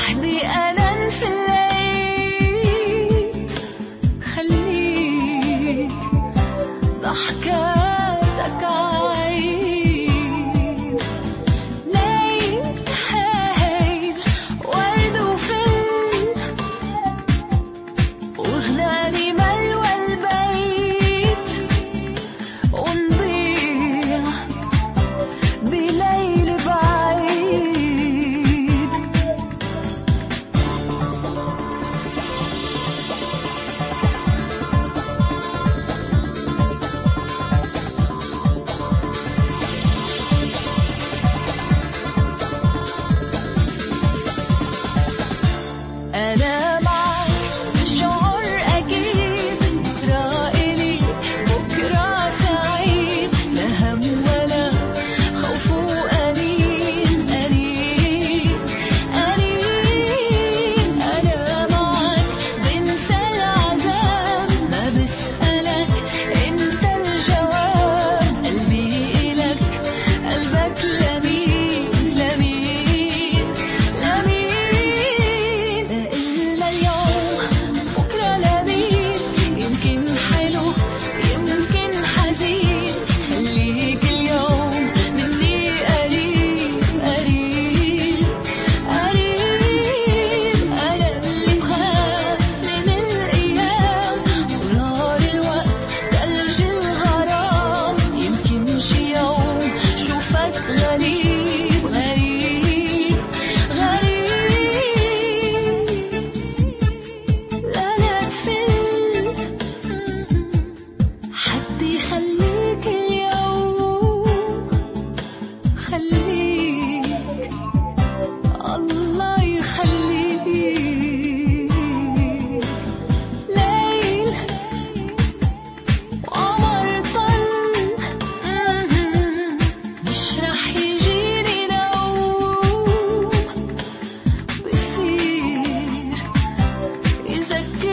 وحدي أنام في الليل. خليك ضحكاتك عين ليل هايل ورد وفل وغناني ملوى البيت ونضيع بليل بعيد. أنا معك شعور أكيد بكرة إلي بكرة سعيد لا هم ولا خوف وأنين أنين أنين. أنا معك بنسى العذاب ما بسألك أنت الجواب. قلبي إلك قلبك لمين لمين لمين. إلا اليوم بكرة لمين يمكن حلو يمكن حزين. خليك اليوم مني قريب قريب قريب. أنا اللي بخاف من الأيام ونار الوقت تلج الغرام. يمكن شي يوم شوفك غريب غريب غريب. لا لا تفل حدي خليك اليوم. خليك الله يخليك. ليل وقمر طل مش رح يجيني نوم. بصير يذكر